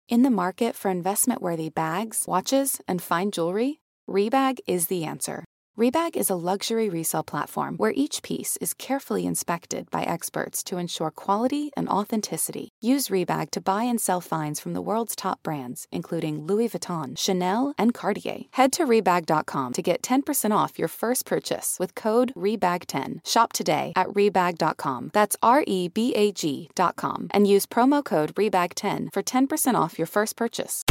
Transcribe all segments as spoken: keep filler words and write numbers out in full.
In the market for investment-worthy bags, watches, and fine jewelry, Rebag is the answer. Rebag is a luxury resale platform where each piece is carefully inspected by experts to ensure quality and authenticity. Use Rebag to buy and sell finds from the world's top brands, including Louis Vuitton, Chanel, and Cartier. Head to Rebag dot com to get ten percent off your first purchase with code Rebag ten. Shop today at Rebag dot com. That's R E B A G dot com. And use promo code Rebag ten for ten percent off your first purchase.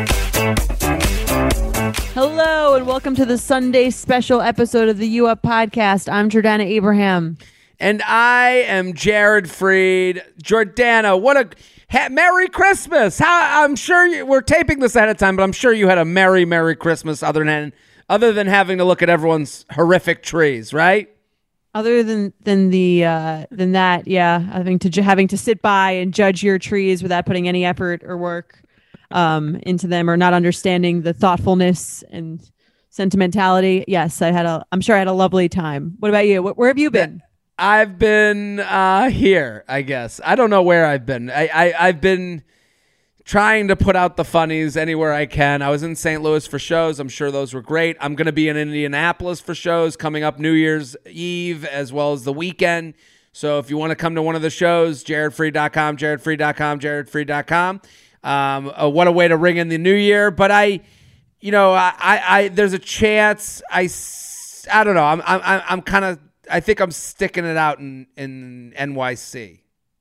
Hello and welcome to the Sunday special episode of the U Up Podcast. I'm Jordana Abraham. And I am Jared Freed. Jordana, what a ha- Merry Christmas. How, I'm sure you, we're taping this ahead of time, but I'm sure you had a Merry, Merry Christmas other than other than having to look at everyone's horrific trees, right? Other than than the uh, than that, yeah, having to having to sit by and judge your trees without putting any effort or work um, into them, or not understanding the thoughtfulness and sentimentality. Yes, I had a. I'm sure I had a lovely time. What about you? Where, where have you been? I've been uh, here, I guess. I don't know where I've been. I, I I've been trying to put out the funnies anywhere I can. I was in Saint Louis for shows. I'm sure those were great. I'm going to be in Indianapolis for shows coming up New Year's Eve as well as the weekend. So if you want to come to one of the shows, jared freed dot com, jared freed dot com, jared freed dot com. Um, uh, what a way to ring in the new year. But I, you know, I, I, I there's a chance. I, I don't know. I'm, I'm, I'm kind of. I think I'm sticking it out in, in N Y C.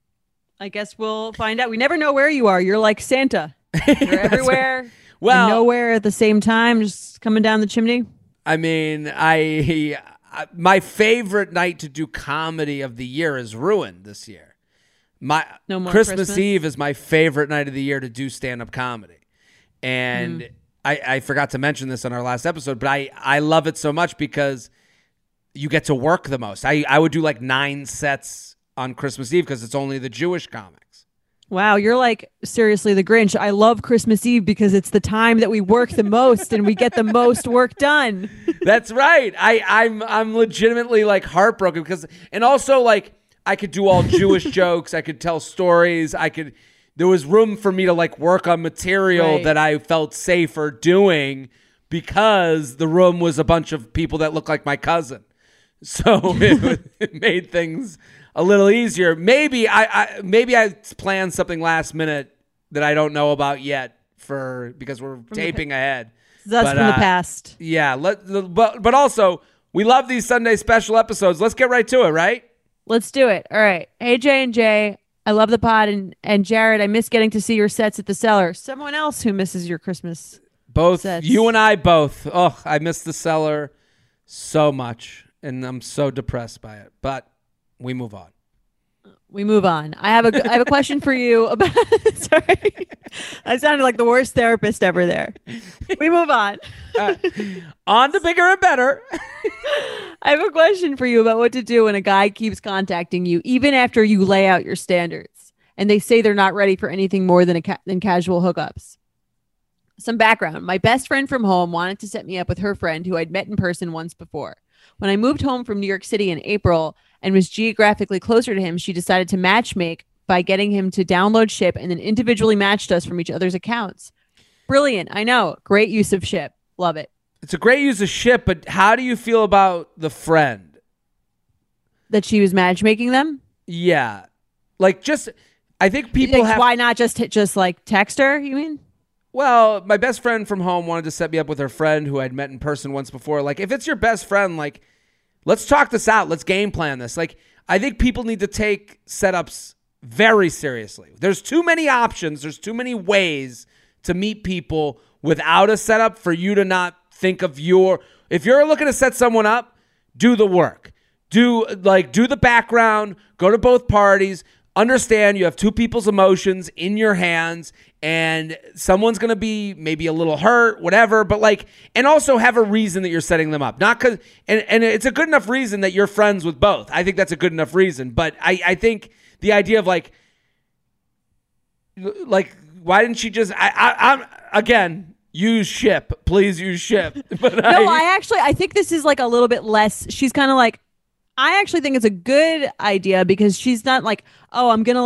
I guess we'll find out. We never know where you are. You're like Santa. You're everywhere. Well, nowhere at the same time, just coming down the chimney. I mean, I, I my favorite night to do comedy of the year is ruined this year. My no more Christmas, Christmas Eve is my favorite night of the year to do stand-up comedy. And mm. I, I forgot to mention this on our last episode, but I, I love it so much because you get to work the most. I, I would do like nine sets on Christmas Eve because it's only the Jewish comics. Wow, you're like seriously the Grinch. I love Christmas Eve because it's the time that we work the most and we get the most work done. That's right. I, I'm I'm legitimately like heartbroken because, and also like I could do all Jewish jokes. I could tell stories. I could. There was room for me to like work on material right. that I felt safer doing because the room was a bunch of people that look like my cousin. So it, it made things a little easier. Maybe I, I maybe I planned something last minute that I don't know about yet for because we're from taping the, ahead. That's but, from uh, the past. Yeah. Let but but also we love these Sunday special episodes. Let's get right to it, right? Let's do it. All right. Hey Jay and Jay, I love the pod, and and Jared, I miss getting to see your sets at the Cellar. Someone else who misses your Christmas. Both sets. You and I both. Oh, I miss the Cellar so much. And I'm so depressed by it, but we move on. We move on. I have a I have a question for you about. Sorry, I sounded like the worst therapist ever. There. We move on. uh, on to bigger and better. I have a question for you about what to do when a guy keeps contacting you, even after you lay out your standards, and they say they're not ready for anything more than a ca- than casual hookups. Some background: my best friend from home wanted to set me up with her friend who I'd met in person once before. When I moved home from New York City in April and was geographically closer to him, she decided to matchmake by getting him to download Ship and then individually matched us from each other's accounts. Brilliant. I know. Great use of Ship. Love it. It's a great use of Ship, but how do you feel about the friend? That she was matchmaking them? Yeah. Like just, I think people like, have... Why not just, just like text her, you mean? Well, my best friend from home wanted to set me up with her friend who I'd met in person once before. Like, if it's your best friend, like, let's talk this out. Let's game plan this. Like, I think people need to take setups very seriously. There's too many options. There's too many ways to meet people without a setup for you to not think of your... If you're looking to set someone up, do the work. Do, like, do the background. Go to both parties. Understand you have two people's emotions in your hands and someone's going to be maybe a little hurt, whatever, but like, and also have a reason that you're setting them up. Not because, and, and it's a good enough reason that you're friends with both. I think that's a good enough reason. But I, I think the idea of like, like, why didn't she just, I, I, I'm, again, use Ship. Please use Ship. But no, I, I actually, I think this is like a little bit less, she's kind of like, I actually think it's a good idea because she's not like, oh, I'm going to like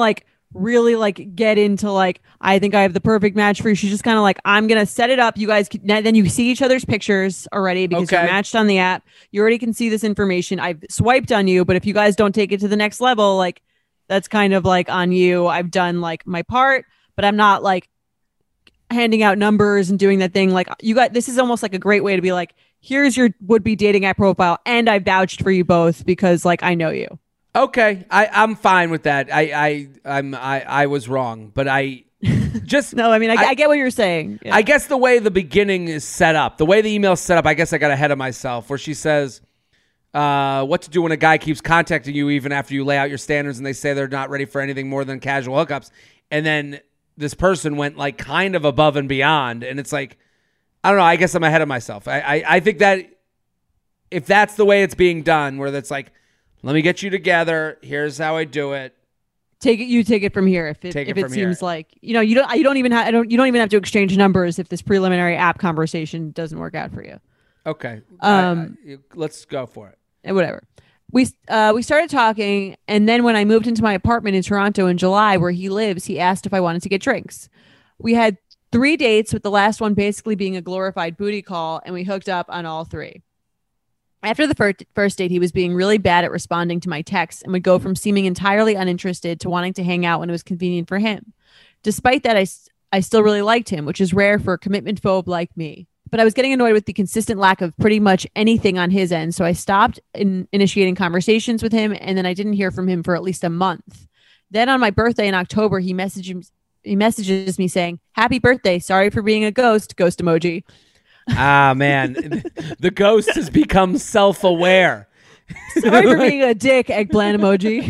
really like get into like, I think I have the perfect match for you. She's just kind of like, I'm gonna set it up. You guys can, then you see each other's pictures already because Okay. you're matched on the app. You already can see this information. I've swiped on you, but if you guys don't take it to the next level, like that's kind of like on you. I've done like my part, but I'm not like handing out numbers and doing that thing. Like you got, this is almost like a great way to be like, here's your would-be dating app profile, and I vouched for you both because like I know you. Okay, I, I'm fine with that. I, I, I'm, I, I was wrong, but I just No, I mean I, I, I get what you're saying. Yeah. I guess the way the beginning is set up, the way the email's set up, I guess I got ahead of myself. Where she says, uh, "What to do when a guy keeps contacting you even after you lay out your standards and they say they're not ready for anything more than casual hookups," and then this person went like kind of above and beyond, and it's like, I don't know. I guess I'm ahead of myself. I, I, I think that if that's the way it's being done, where that's like, let me get you together. Here's how I do it. Take it. You take it from here. If it, Take it if it from seems here. like you know you don't you don't even have I don't you don't even have to exchange numbers if this preliminary app conversation doesn't work out for you. Okay. Um, I, I, let's go for it. And whatever. We uh we started talking, and then when I moved into my apartment in Toronto in July, where he lives, he asked if I wanted to get drinks. We had three dates, with the last one basically being a glorified booty call, and we hooked up on all three. After the first, first date, he was being really bad at responding to my texts and would go from seeming entirely uninterested to wanting to hang out when it was convenient for him. Despite that, I, I still really liked him, which is rare for a commitment phobe like me. But I was getting annoyed with the consistent lack of pretty much anything on his end, so I stopped in initiating conversations with him, and then I didn't hear from him for at least a month. Then on my birthday in October, he messaged he messages me saying, "Happy birthday, sorry for being a ghost," ghost emoji. Ah, man. The ghost has become self-aware. Sorry for being a dick, eggplant emoji.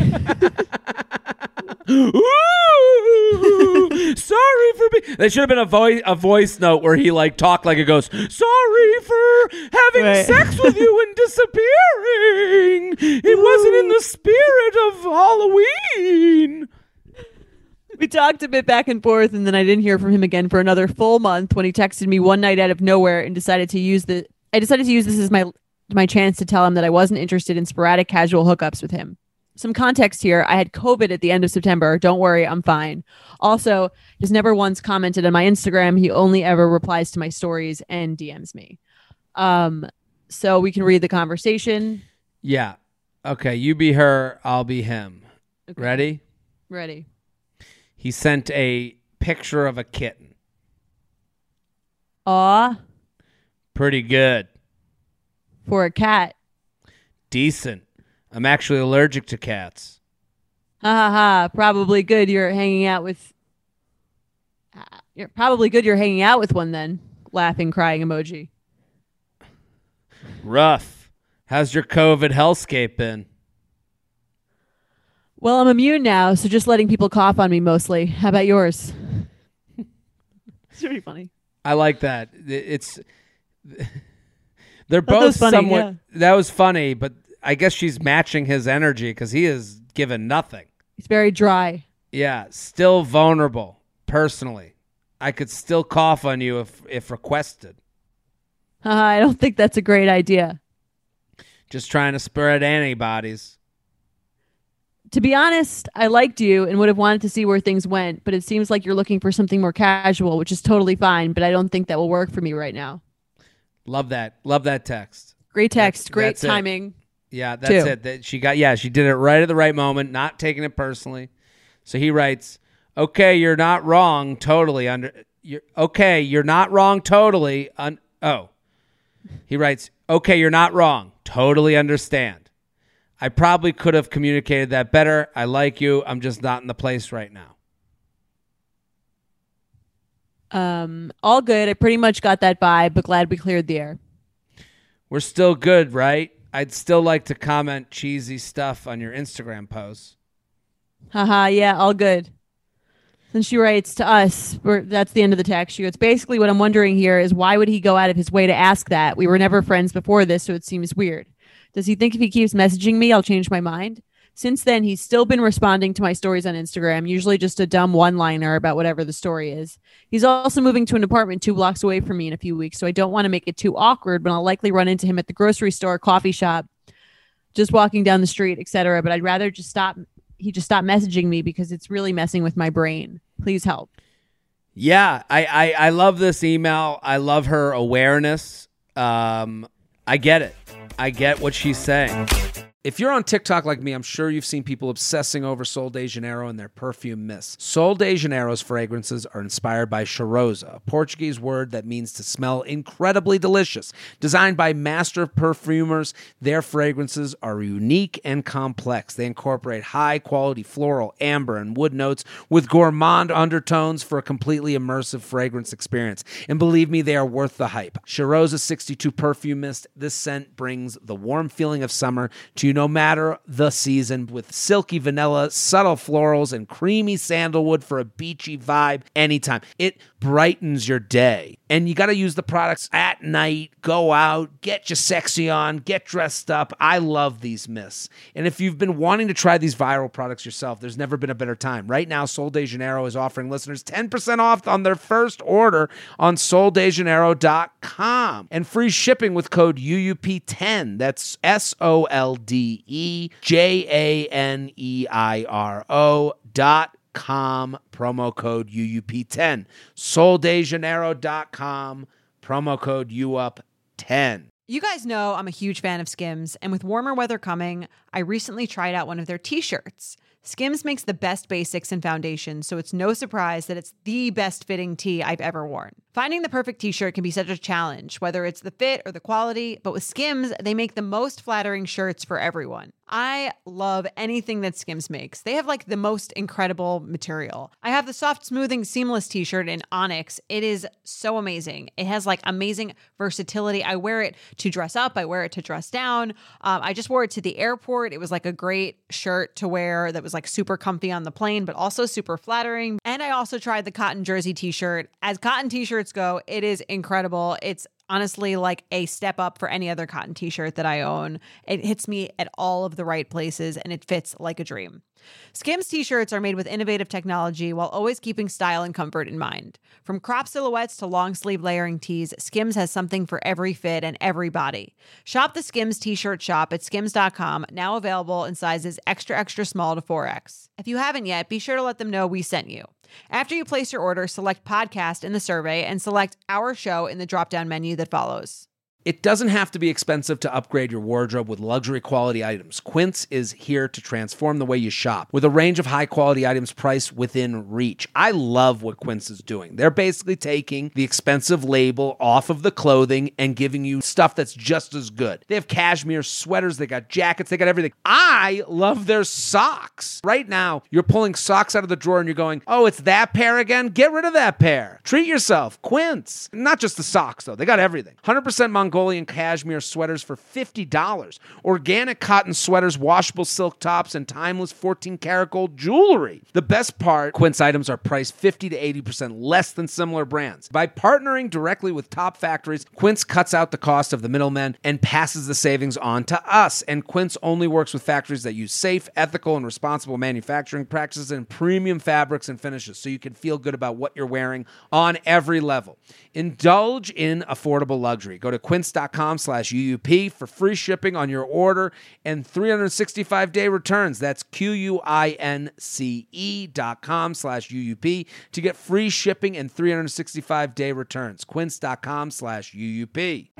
Ooh, sorry for being... There should have been a voice a voice note where he like talked like a ghost. Sorry for having Right. sex with you and disappearing. It wasn't in the spirit of Halloween. We talked a bit back and forth, and then I didn't hear from him again for another full month when he texted me one night out of nowhere and decided to use the I decided to use this as my my chance to tell him that I wasn't interested in sporadic casual hookups with him. Some context here. I had COVID at the end of September. Don't worry, I'm fine. Also, he's never once commented on my Instagram. He only ever replies to my stories and D Ms me. Um, so we can read the conversation. Yeah. Okay, you be her, I'll be him. Okay. Ready? Ready. He sent a picture of a kitten. Aw, Pretty good. for a cat. Decent. I'm actually allergic to cats. Ha ha ha. Probably good you're hanging out with. Uh, You're probably good you're hanging out with one then. Laughing, crying emoji. Rough. How's your COVID hellscape been? Well, I'm immune now, so just letting people cough on me mostly. How about yours? It's pretty funny. I like that. It's they're That both was funny, somewhat. yeah. That was funny, but I guess she's matching his energy because he is given nothing. It's very dry. Yeah, still vulnerable. Personally, I could still cough on you if if requested. Haha, I don't think that's a great idea. Just trying to spread antibodies. To be honest, I liked you and would have wanted to see where things went, but it seems like you're looking for something more casual, which is totally fine, but I don't think that will work for me right now. Love that. Love that text. Great text, That's- great that's it. timing. Yeah, that's Two. it. That she got. Yeah, she did it right at the right moment, not taking it personally. So he writes, "Okay, you're not wrong. Totally under. You're okay. You're not wrong. Totally. Un, oh." He writes, "Okay, you're not wrong. Totally understand. I probably could have communicated that better. I like you. I'm just not in the place right now." Um, all good. I pretty much got that vibe, but glad we cleared the air. We're still good, right? I'd still like to comment cheesy stuff on your Instagram posts. Haha, yeah, all good. Then she writes to us, we're, that's the end of the text. She goes, basically what I'm wondering here is why would he go out of his way to ask that? We were never friends before this, so it seems weird. Does he think if he keeps messaging me, I'll change my mind? Since then, he's still been responding to my stories on Instagram, usually just a dumb one-liner about whatever the story is. He's also moving to an apartment two blocks away from me in a few weeks, so I don't want to make it too awkward, but I'll likely run into him at the grocery store, coffee shop, just walking down the street, et cetera. But I'd rather just stop he just stopped messaging me because it's really messing with my brain. Please help. Yeah, I, I, I love this email. I love her awareness. Um, I get it. I get what she's saying. If you're on TikTok like me, I'm sure you've seen people obsessing over Sol de Janeiro and their perfume mist. Sol de Janeiro's fragrances are inspired by cheirosa, a Portuguese word that means to smell incredibly delicious. Designed by master perfumers, their fragrances are unique and complex. They incorporate high-quality floral, amber, and wood notes with gourmand undertones for a completely immersive fragrance experience. And believe me, they are worth the hype. Cheirosa sixty-two Perfume Mist, this scent brings the warm feeling of summer to you no matter the season, with silky vanilla, subtle florals, and creamy sandalwood for a beachy vibe anytime. It brightens your day. And you got to use the products at night, go out, get your sexy on, get dressed up. I love these mists. And if you've been wanting to try these viral products yourself, there's never been a better time. Right now, Sol de Janeiro is offering listeners ten percent off on their first order on sol de janeiro dot com and free shipping with code U U P ten. That's S O L D E J A N E I R O dot com, promo code U U P ten. sol de janeiro dot com, promo code U U P ten. You guys know I'm a huge fan of Skims, and with warmer weather coming, I recently tried out one of their t-shirts. Skims makes the best basics and foundations, so it's no surprise that it's the best fitting tee I've ever worn. Finding the perfect t-shirt can be such a challenge, whether it's the fit or the quality, but with Skims, they make the most flattering shirts for everyone. I love anything that Skims makes. They have like the most incredible material. I have the soft, smoothing, seamless t-shirt in Onyx. It is so amazing. It has like amazing versatility. I wear it to dress up. I wear it to dress down. Um, I just wore it to the airport. It was like a great shirt to wear that was like super comfy on the plane, but also super flattering. And I also tried the cotton jersey t-shirt. As cotton t-shirts go, it is incredible. It's honestly like a step up for any other cotton t-shirt that I own. It hits me at all of the right places and it fits like a dream. Skims t-shirts are made with innovative technology while always keeping style and comfort in mind. From crop silhouettes to long sleeve layering tees, Skims has something for every fit and every body. Shop the Skims t-shirt shop at skims dot com, now available in sizes extra extra small to four X. If you haven't yet, be sure to let them know we sent you. After you place your order, select podcast in the survey and select our show in the drop-down menu that follows. It doesn't have to be expensive to upgrade your wardrobe with luxury quality items. Quince is here to transform the way you shop with a range of high quality items priced within reach. I love what Quince is doing. They're basically taking the expensive label off of the clothing and giving you stuff that's just as good. They have cashmere sweaters, they got jackets, they got everything. I love their socks. Right now, you're pulling socks out of the drawer and you're going, oh, it's that pair again? Get rid of that pair. Treat yourself. Quince. Not just the socks, though. They got everything. one hundred percent Mongolian cashmere sweaters for fifty dollars. Organic cotton sweaters, washable silk tops, and timeless fourteen karat gold jewelry. The best part, Quince items are priced fifty to eighty percent less than similar brands. By partnering directly with top factories, Quince cuts out the cost of the middlemen and passes the savings on to us. And Quince only works with factories that use safe, ethical, and responsible manufacturing practices and premium fabrics and finishes, so you can feel good about what you're wearing on every level. Indulge in affordable luxury. Go to quince.com slash UUP for free shipping on your order and three hundred sixty-five day returns. That's Q-U-I-N-C-E dot com slash UUP to get free shipping and three hundred sixty-five day returns. Quince.com slash UUP.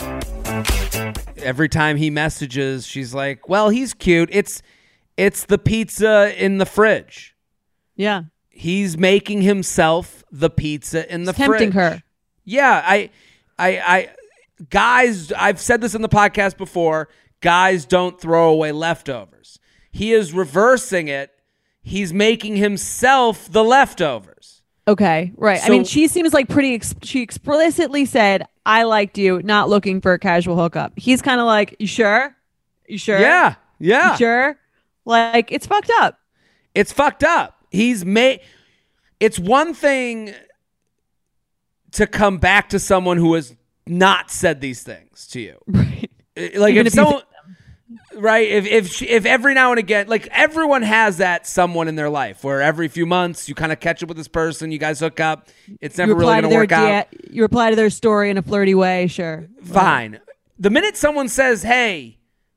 Every time he messages, she's like, well, he's cute. It's, it's the pizza in the fridge. Yeah. He's making himself the pizza in the He's fridge. Tempting her. Yeah, I, I, I, guys, I've said this in the podcast before. Guys don't throw away leftovers. He is reversing it. He's making himself the leftovers. Okay, right. So, I mean, she seems like pretty. Ex- she explicitly said, "I liked you," not looking for a casual hookup. He's kind of like, "You sure? You sure? Yeah, yeah. You sure?" Like, it's fucked up. It's fucked up. He's made. It's one thing to come back to someone who has not said these things to you, right? Like Even if, if someone, right? If if she, if every now and again, like everyone has that someone in their life where every few months you kind of catch up with this person, you guys hook up. It's never really going to work out. D- you reply to their story in a flirty way, sure. Fine. The minute someone says, "Hey,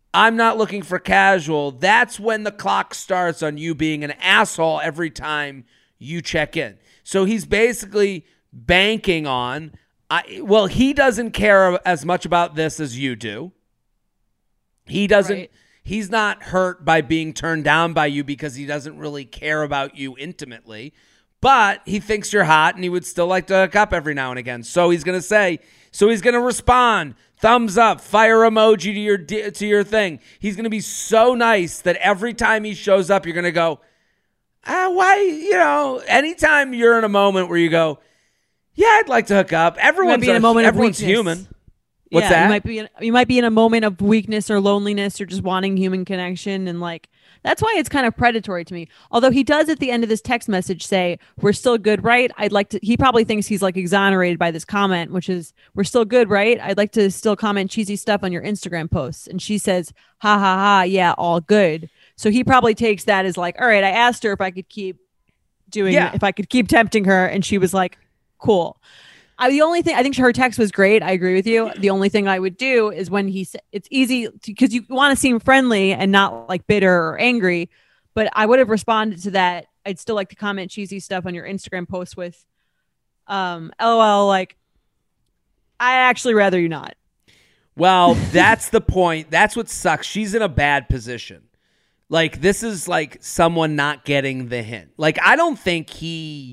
I'm not looking for casual, that's when the clock starts on you being an asshole every time you check in. So he's basically banking on, I, well, he doesn't care as much about this as you do. He doesn't, right. He's not hurt by being turned down by you because he doesn't really care about you intimately, but he thinks you're hot and he would still like to hook up every now and again. So he's going to say, so he's going to respond, thumbs up, fire emoji to your, to your thing. He's going to be so nice that every time he shows up, you're going to go, ah, why, you know, anytime you're in a moment where you go, yeah, I'd like to hook up. Everyone's in a, a moment everyone's of weakness. human. What's yeah, that? You might be in, you might be in a moment of weakness or loneliness or just wanting human connection, and like that's why it's kind of predatory to me. Although he does at the end of this text message say, "We're still good, right?" I'd like to. He probably thinks he's like exonerated by this comment, which is, "We're still good, right?" I'd like to still comment cheesy stuff on your Instagram posts, and she says, "Ha ha ha, yeah, all good." So he probably takes that as like, "All right, I asked her if I could keep doing, yeah. if I could keep tempting her," and she was like, "Cool." I, the only thing I think her text was great. I agree with you. The only thing I would do is when he said it's easy because you want to seem friendly and not like bitter or angry. But I would have responded to that. I'd still like to comment cheesy stuff on your Instagram post with, um, L O L. Like, I actually rather you not. Well, that's the point. That's what sucks. She's in a bad position. Like, this is like someone not getting the hint. Like, I don't think he.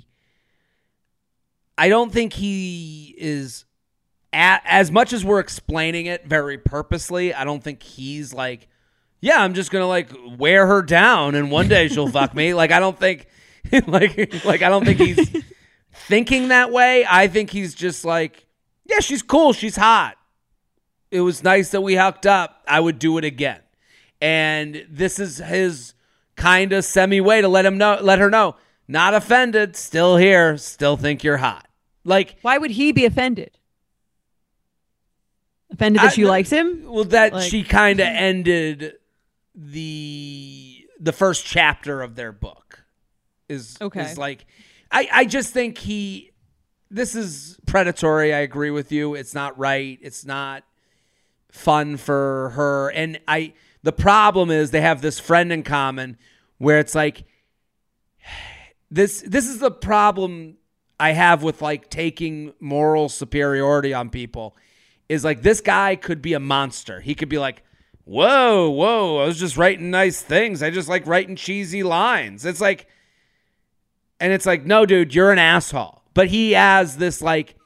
I don't think he is, at, as much as we're explaining it very purposely, I don't think he's like, yeah, I'm just going to like wear her down and one day she'll fuck me. Like, I don't think, like, like, I don't think he's thinking that way. I think he's just like, yeah, she's cool. She's hot. It was nice that we hooked up. I would do it again. And this is his kind of semi way to let him know, let her know, not offended, still here, still think you're hot. Like, why would he be offended? Offended that I, she likes him? Well, that like, she kind of ended the the first chapter of their book. Is okay. Is like, I I just think he. This is predatory. I agree with you. It's not right. It's not fun for her. And I. The problem is they have this friend in common, where it's like. This this is the problem I have with like taking moral superiority on people is like this guy could be a monster. He could be like, whoa, whoa, I was just writing nice things. I just like writing cheesy lines. It's like, and it's like, no, dude, you're an asshole. But he has this like,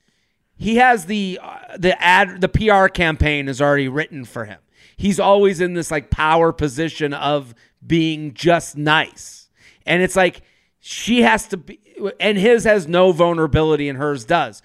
he has the uh, the ad, the P R campaign is already written for him. He's always in this like power position of being just nice. And it's like, she has to be, and his has no vulnerability and hers does.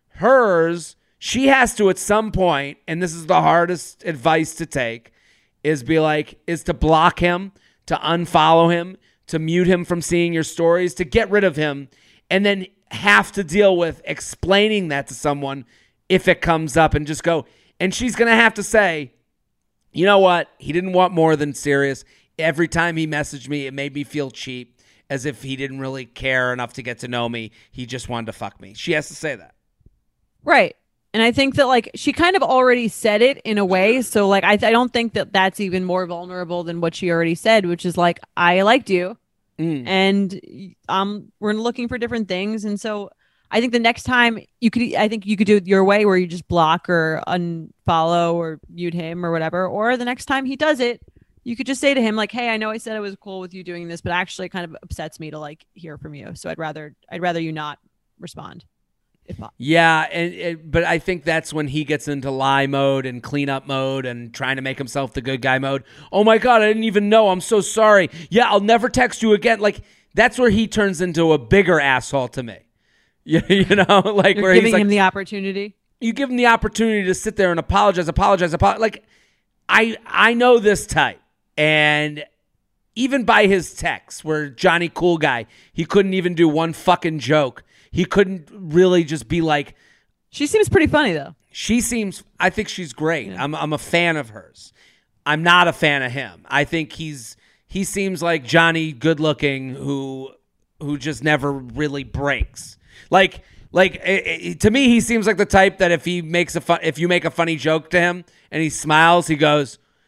Hers, she has to at some point, and this is the hardest advice to take, is be like, is to block him, to unfollow him, to mute him from seeing your stories, to get rid of him, and then have to deal with explaining that to someone if it comes up and just go, and she's going to have to say, you know what? He didn't want more than serious. Every time he messaged me, it made me feel cheap. As if he didn't really care enough to get to know me. He just wanted to fuck me. She has to say that. Right. And I think that like she kind of already said it in a way. So like I, th- I don't think that that's even more vulnerable than what she already said, which is like, I liked you mm. and um, we're looking for different things. And so I think the next time you could, I think you could do it your way where you just block or unfollow or mute him or whatever. Or the next time he does it, you could just say to him, like, hey, I know I said I was cool with you doing this, but actually it kind of upsets me to like hear from you. So I'd rather I'd rather you not respond. If possible. Yeah, and, and but I think that's when he gets into lie mode and cleanup mode and trying to make himself the good guy mode. Oh my God, I didn't even know. I'm so sorry. Yeah, I'll never text you again. Like, that's where he turns into a bigger asshole to me. You, you know, like You're where giving he's like, him the opportunity. You give him the opportunity to sit there and apologize, apologize, apologize. Like, I I know this type. And even by his texts, where Johnny Cool Guy, he couldn't even do one fucking joke. He couldn't really just be like. She seems pretty funny though. She seems. I think she's great. Yeah. I'm. I'm a fan of hers. I'm not a fan of him. I think he's. He seems like Johnny Good Looking, who, who just never really breaks. Like, like it, it, to me, he seems like the type that if he makes a fun, if you make a funny joke to him and he smiles, he goes,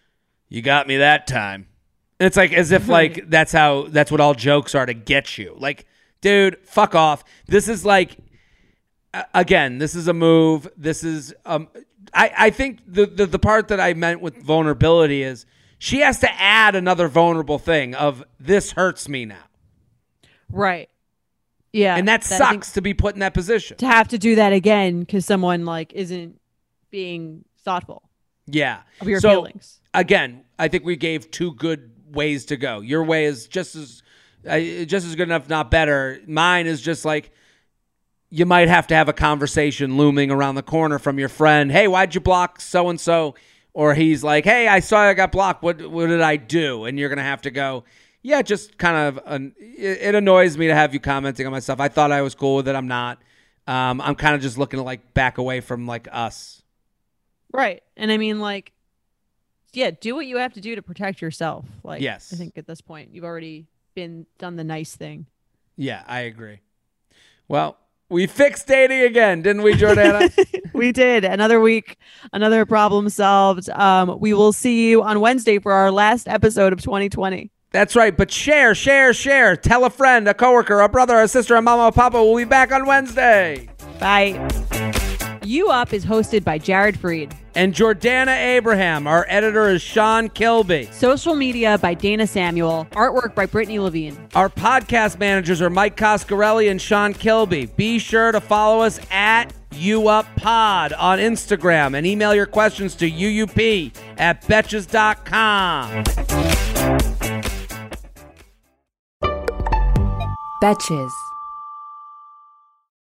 You got me that time. It's like as if like that's how that's what all jokes are to get you. Like, dude, fuck off. This is like again, this is a move. This is um I, I think the, the the part that I meant with vulnerability is she has to add another vulnerable thing of this hurts me now. Right. Yeah. And that, that sucks to be put in that position. To have to do that again because someone like isn't being thoughtful. Yeah. Of your so, feelings. Again, I think we gave two good ways to go. Your way is just as uh, just as good enough, not better. Mine is just like you might have to have a conversation looming around the corner from your friend. Hey, why'd you block so and so? Or he's like, hey, I saw I got blocked. What what did I do? And you're gonna have to go. Yeah, just kind of. Uh, it, it annoys me to have you commenting on my stuff. I thought I was cool with it. I'm not. Um, I'm kind of just looking to like back away from like us. Right, and I mean like. Yeah, do what you have to do to protect yourself. Like, yes. I think at this point you've already been done the nice thing. Yeah, I agree. Well, we fixed dating again, didn't we, Jordana? We did. Another week, another problem solved. Um, we will see you on Wednesday for our last episode of twenty twenty. That's right. But share, share, share. Tell a friend, a coworker, a brother, a sister, a mama, a papa. We'll be back on Wednesday. Bye. You Up is hosted by Jared Freed. And Jordana Abraham. Our editor is Sean Kilby. Social media by Dana Samuel. Artwork by Brittany Levine. Our podcast managers are Mike Coscarelli and Sean Kilby. Be sure to follow us at YouUpPod on Instagram and email your questions to U U P at betches dot com. Betches.